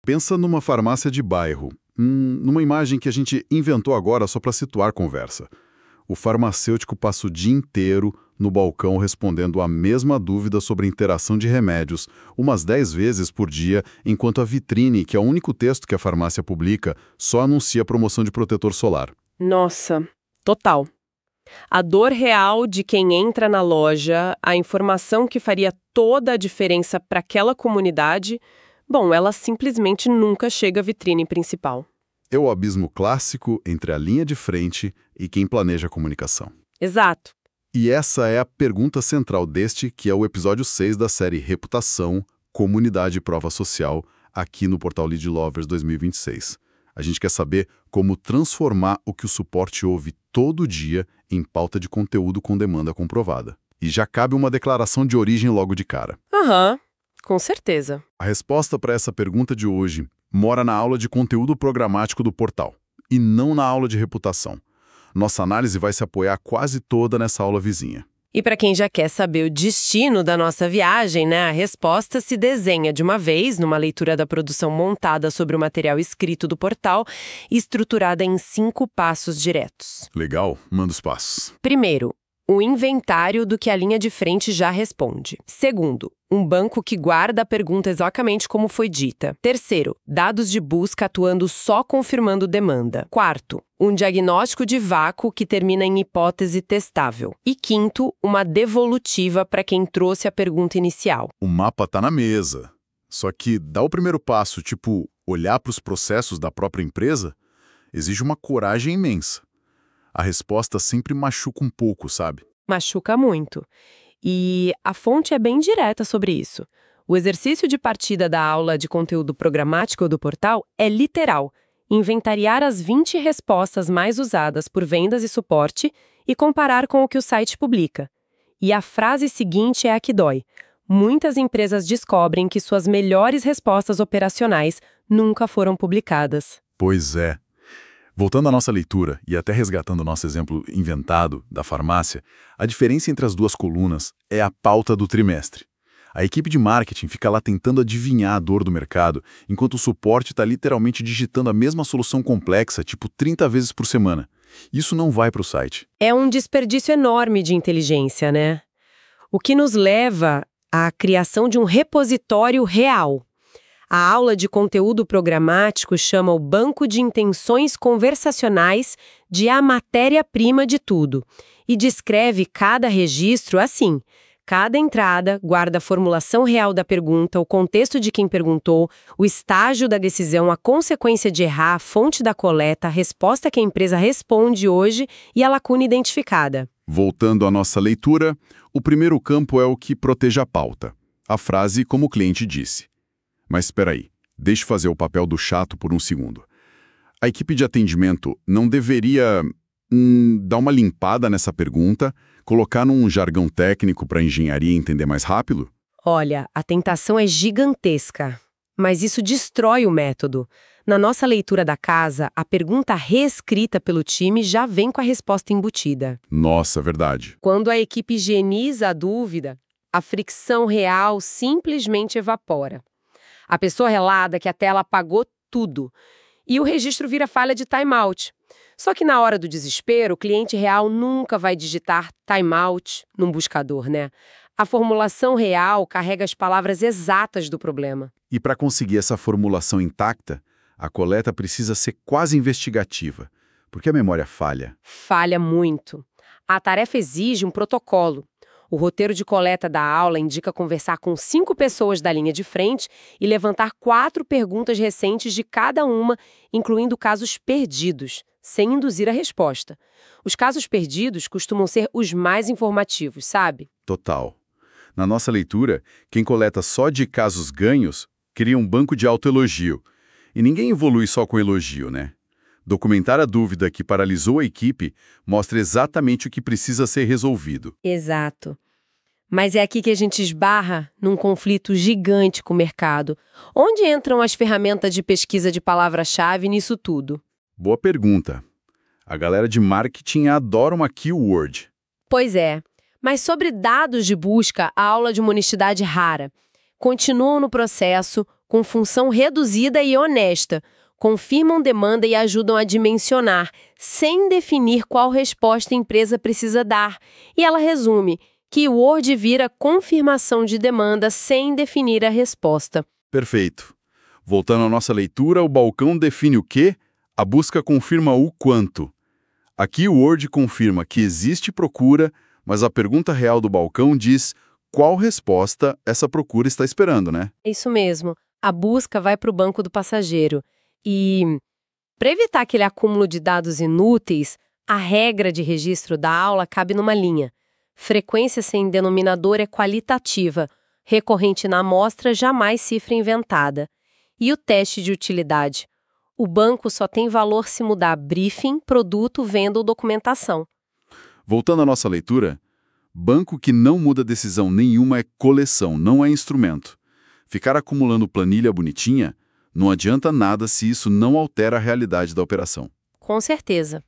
Pensa numa farmácia de bairro, numa imagem que a gente inventou agora só para situar a conversa. O farmacêutico passa o dia inteiro no balcão respondendo a mesma dúvida sobre a interação de remédios, umas 10 vezes por dia, enquanto a vitrine, que é o único texto que a farmácia publica, só anuncia a promoção de protetor solar. Nossa, total. A dor real de quem entra na loja, a informação que faria toda a diferença para aquela comunidade, bom, ela simplesmente nunca chega à vitrine principal. É o abismo clássico entre a linha de frente e quem planeja a comunicação. Exato. E essa é a pergunta central deste, que é o episódio 6 da série Reputação, Comunidade e Prova Social, aqui no Portal Lead Lovers 2026. A gente quer saber como transformar o que o suporte ouve todo dia em pauta de conteúdo com demanda comprovada. E já cabe uma declaração de origem logo de cara. Com certeza. A resposta para essa pergunta de hoje mora na aula de conteúdo programático do portal, e não na aula de reputação. Nossa análise vai se apoiar quase toda nessa aula vizinha. E para quem já quer saber o destino da nossa viagem, né, a resposta se desenha de uma vez numa leitura da produção montada sobre o material escrito do portal e estruturada em 5 passos diretos. Legal? Manda os passos. Primeiro, o inventário do que a linha de frente já responde. Segundo, um banco que guarda a pergunta exatamente como foi dita. Terceiro, dados de busca atuando só confirmando demanda. Quarto, um diagnóstico de vácuo que termina em hipótese testável. E quinto, uma devolutiva para quem trouxe a pergunta inicial. O mapa tá na mesa. Só que dar o primeiro passo, tipo, olhar para os processos da própria empresa, exige uma coragem imensa. A resposta sempre machuca um pouco, sabe? Machuca muito. E a fonte é bem direta sobre isso. O exercício de partida da aula de conteúdo programático do portal é literal: inventariar as 20 respostas mais usadas por vendas e suporte e comparar com o que o site publica. E a frase seguinte é a que dói. Muitas empresas descobrem que suas melhores respostas operacionais nunca foram publicadas. Pois é. Voltando à nossa leitura e até resgatando o nosso exemplo inventado da farmácia, a diferença entre as duas colunas é a pauta do trimestre. A equipe de marketing fica lá tentando adivinhar a dor do mercado, enquanto o suporte está literalmente digitando a mesma solução complexa, tipo 30 vezes por semana. Isso não vai para o site. É um desperdício enorme de inteligência, né? O que nos leva à criação de um repositório real. A aula de conteúdo programático chama o banco de intenções conversacionais de a matéria-prima de tudo e descreve cada registro assim. Cada entrada guarda a formulação real da pergunta, o contexto de quem perguntou, o estágio da decisão, a consequência de errar, a fonte da coleta, a resposta que a empresa responde hoje e a lacuna identificada. Voltando à nossa leitura, o primeiro campo é o que protege a pauta. A frase como o cliente disse. Mas espera aí, deixe fazer o papel do chato por um segundo. A equipe de atendimento não deveria dar uma limpada nessa pergunta, colocar num jargão técnico para a engenharia entender mais rápido? Olha, a tentação é gigantesca, mas isso destrói o método. Na nossa leitura da casa, a pergunta reescrita pelo time já vem com a resposta embutida. Nossa, verdade. Quando a equipe higieniza a dúvida, a fricção real simplesmente evapora. A pessoa relata que a tela apagou tudo e o registro vira falha de timeout. Só que na hora do desespero, o cliente real nunca vai digitar timeout num buscador, né? A formulação real carrega as palavras exatas do problema. E para conseguir essa formulação intacta, a coleta precisa ser quase investigativa, porque a memória falha. Falha muito. A tarefa exige um protocolo. O roteiro de coleta da aula indica conversar com 5 pessoas da linha de frente e levantar 4 perguntas recentes de cada uma, incluindo casos perdidos, sem induzir a resposta. Os casos perdidos costumam ser os mais informativos, sabe? Total. Na nossa leitura, quem coleta só de casos ganhos cria um banco de autoelogio. E ninguém evolui só com elogio, né? Documentar a dúvida que paralisou a equipe mostra exatamente o que precisa ser resolvido. Exato. Mas é aqui que a gente esbarra num conflito gigante com o mercado. Onde entram as ferramentas de pesquisa de palavra-chave nisso tudo? Boa pergunta. A galera de marketing adora uma keyword. Pois é. Mas sobre dados de busca, a aula de uma honestidade rara. Continuam no processo, com função reduzida e honesta, confirmam demanda e ajudam a dimensionar, sem definir qual resposta a empresa precisa dar. E ela resume: Keyword vira confirmação de demanda sem definir a resposta. Perfeito. Voltando à nossa leitura, o balcão define o quê? A busca confirma o quanto. Aqui o Word confirma que existe procura, mas a pergunta real do balcão diz qual resposta essa procura está esperando, né? É isso mesmo. A busca vai para o banco do passageiro. E, para evitar aquele acúmulo de dados inúteis, a regra de registro da aula cabe numa linha. Frequência sem denominador é qualitativa. Recorrente na amostra, jamais cifra inventada. E o teste de utilidade? O banco só tem valor se mudar briefing, produto, venda ou documentação. Voltando à nossa leitura, banco que não muda decisão nenhuma é coleção, não é instrumento. Ficar acumulando planilha bonitinha não adianta nada se isso não altera a realidade da operação. Com certeza.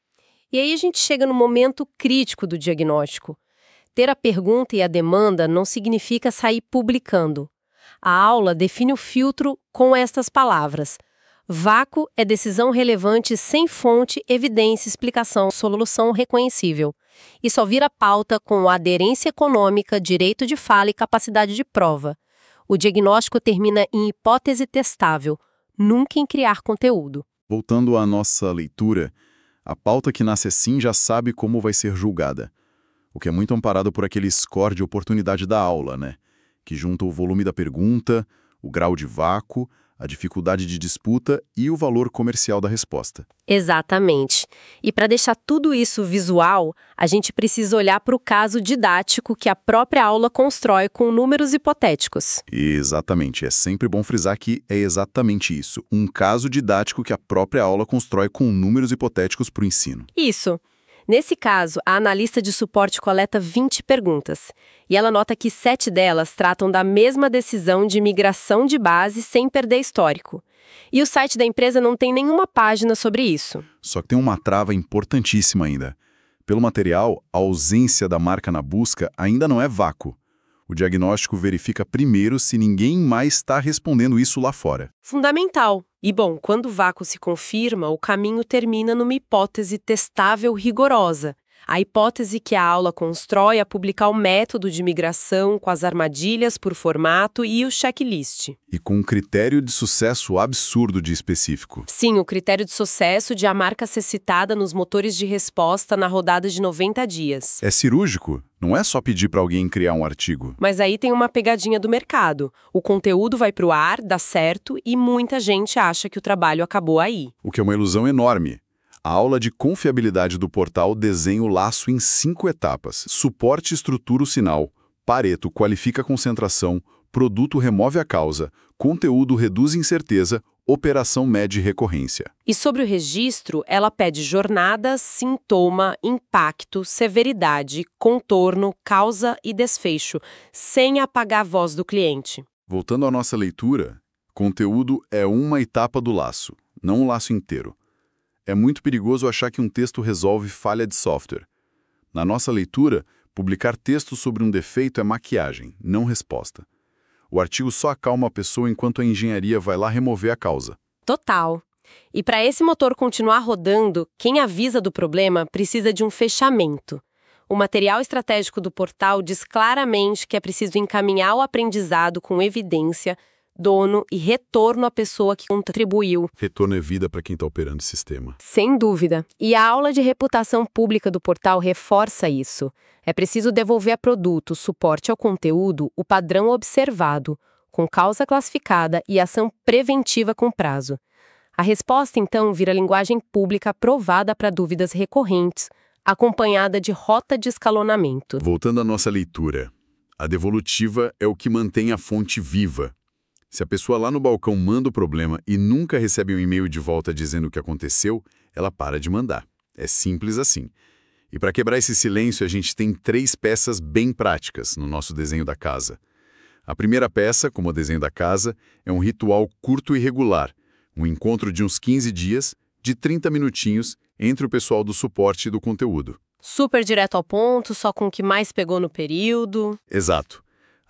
E aí a gente chega no momento crítico do diagnóstico. Ter a pergunta e a demanda não significa sair publicando. A aula define o filtro com estas palavras: vácuo é decisão relevante sem fonte, evidência, explicação, solução reconhecível. E só vira pauta com aderência econômica, direito de fala e capacidade de prova. O diagnóstico termina em hipótese testável, nunca em criar conteúdo. Voltando à nossa leitura, a pauta que nasce assim já sabe como vai ser julgada. O que é muito amparado por aquele score de oportunidade da aula, né? Que junta o volume da pergunta, o grau de vácuo, a dificuldade de disputa e o valor comercial da resposta. Exatamente. E para deixar tudo isso visual, a gente precisa olhar para o caso didático que a própria aula constrói com números hipotéticos. Exatamente. É sempre bom frisar que é exatamente isso. Um caso didático que a própria aula constrói com números hipotéticos para o ensino. Isso. Nesse caso, a analista de suporte coleta 20 perguntas. E ela nota que 7 delas tratam da mesma decisão de migração de base sem perder histórico. E o site da empresa não tem nenhuma página sobre isso. Só que tem uma trava importantíssima ainda. Pelo material, a ausência da marca na busca ainda não é vácuo. O diagnóstico verifica primeiro se ninguém mais está respondendo isso lá fora. Fundamental. E bom, quando o vácuo se confirma, o caminho termina numa hipótese testável rigorosa. A hipótese que a aula constrói a publicar o método de migração com as armadilhas por formato e o checklist. E com um critério de sucesso absurdo de específico. Sim, o critério de sucesso de a marca ser citada nos motores de resposta na rodada de 90 dias. É cirúrgico, não é só pedir para alguém criar um artigo. Mas aí tem uma pegadinha do mercado. O conteúdo vai para o ar, dá certo e muita gente acha que o trabalho acabou aí. O que é uma ilusão enorme. A aula de confiabilidade do portal desenha o laço em 5 etapas. Suporte estrutura o sinal, Pareto qualifica a concentração, produto remove a causa, conteúdo reduz incerteza, operação mede recorrência. E sobre o registro, ela pede jornada, sintoma, impacto, severidade, contorno, causa e desfecho, sem apagar a voz do cliente. Voltando à nossa leitura, conteúdo é uma etapa do laço, não o laço inteiro. É muito perigoso achar que um texto resolve falha de software. Na nossa leitura, publicar texto sobre um defeito é maquiagem, não resposta. O artigo só acalma a pessoa enquanto a engenharia vai lá remover a causa. Total. E para esse motor continuar rodando, quem avisa do problema precisa de um fechamento. O material estratégico do portal diz claramente que é preciso encaminhar o aprendizado com evidência, dono e retorno à pessoa que contribuiu. Retorno é vida para quem está operando o sistema. Sem dúvida. E a aula de reputação pública do portal reforça isso. É preciso devolver a produto, suporte ao conteúdo, o padrão observado, com causa classificada e ação preventiva com prazo. A resposta, então, vira linguagem pública aprovada para dúvidas recorrentes, acompanhada de rota de escalonamento. Voltando à nossa leitura, a devolutiva é o que mantém a fonte viva. Se a pessoa lá no balcão manda o problema e nunca recebe um e-mail de volta dizendo o que aconteceu, ela para de mandar. É simples assim. E para quebrar esse silêncio, a gente tem 3 peças bem práticas no nosso desenho da casa. A primeira peça, como o desenho da casa, é um ritual curto e regular, um encontro de uns 15 dias, de 30 minutinhos, entre o pessoal do suporte e do conteúdo. Super direto ao ponto, só com o que mais pegou no período. Exato.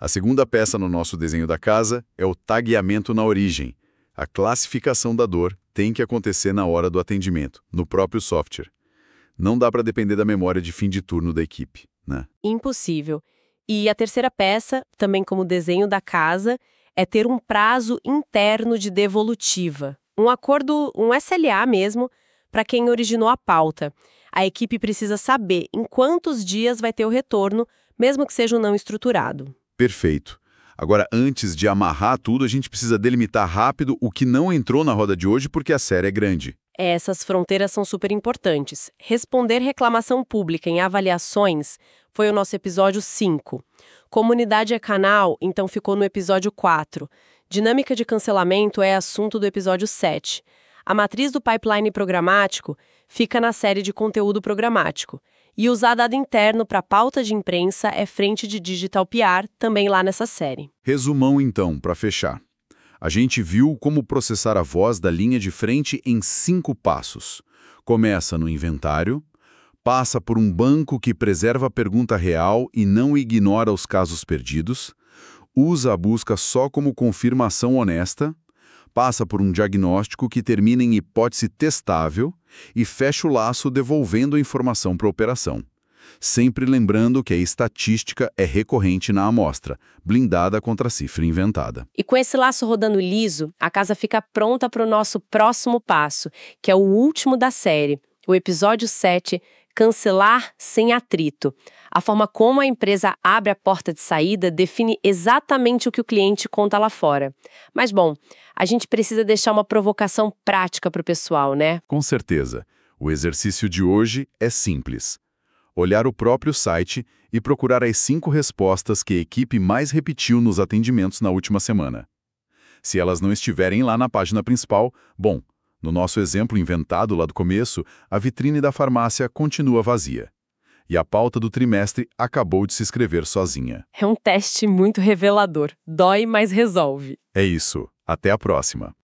A segunda peça no nosso desenho da casa é o tagueamento na origem. A classificação da dor tem que acontecer na hora do atendimento, no próprio software. Não dá para depender da memória de fim de turno da equipe, né? Impossível. E a terceira peça, também como desenho da casa, é ter um prazo interno de devolutiva. Um acordo, um SLA mesmo, para quem originou a pauta. A equipe precisa saber em quantos dias vai ter o retorno, mesmo que seja um não estruturado. Perfeito. Agora, antes de amarrar tudo, a gente precisa delimitar rápido o que não entrou na roda de hoje porque a série é grande. Essas fronteiras são super importantes. Responder reclamação pública em avaliações foi o nosso episódio 5. Comunidade é canal, então ficou no episódio 4. Dinâmica de cancelamento é assunto do episódio 7. A matriz do pipeline programático fica na série de conteúdo programático. E usar dado interno para pauta de imprensa é frente de Digital PR, também lá nessa série. Resumão, então, para fechar. A gente viu como processar a voz da linha de frente em 5 passos. Começa no inventário, passa por um banco que preserva a pergunta real e não ignora os casos perdidos, usa a busca só como confirmação honesta, passa por um diagnóstico que termina em hipótese testável e fecha o laço devolvendo a informação para a operação. Sempre lembrando que a estatística é recorrente na amostra, blindada contra a cifra inventada. E com esse laço rodando liso, a casa fica pronta para o nosso próximo passo, que é o último da série, o episódio 7, Cancelar sem atrito. A forma como a empresa abre a porta de saída define exatamente o que o cliente conta lá fora. Mas, bom, a gente precisa deixar uma provocação prática para o pessoal, né? Com certeza. O exercício de hoje é simples. Olhar o próprio site e procurar as 5 respostas que a equipe mais repetiu nos atendimentos na última semana. Se elas não estiverem lá na página principal, bom, no nosso exemplo inventado lá do começo, a vitrine da farmácia continua vazia. E a pauta do trimestre acabou de se escrever sozinha. É um teste muito revelador. Dói, mas resolve. É isso. Até a próxima.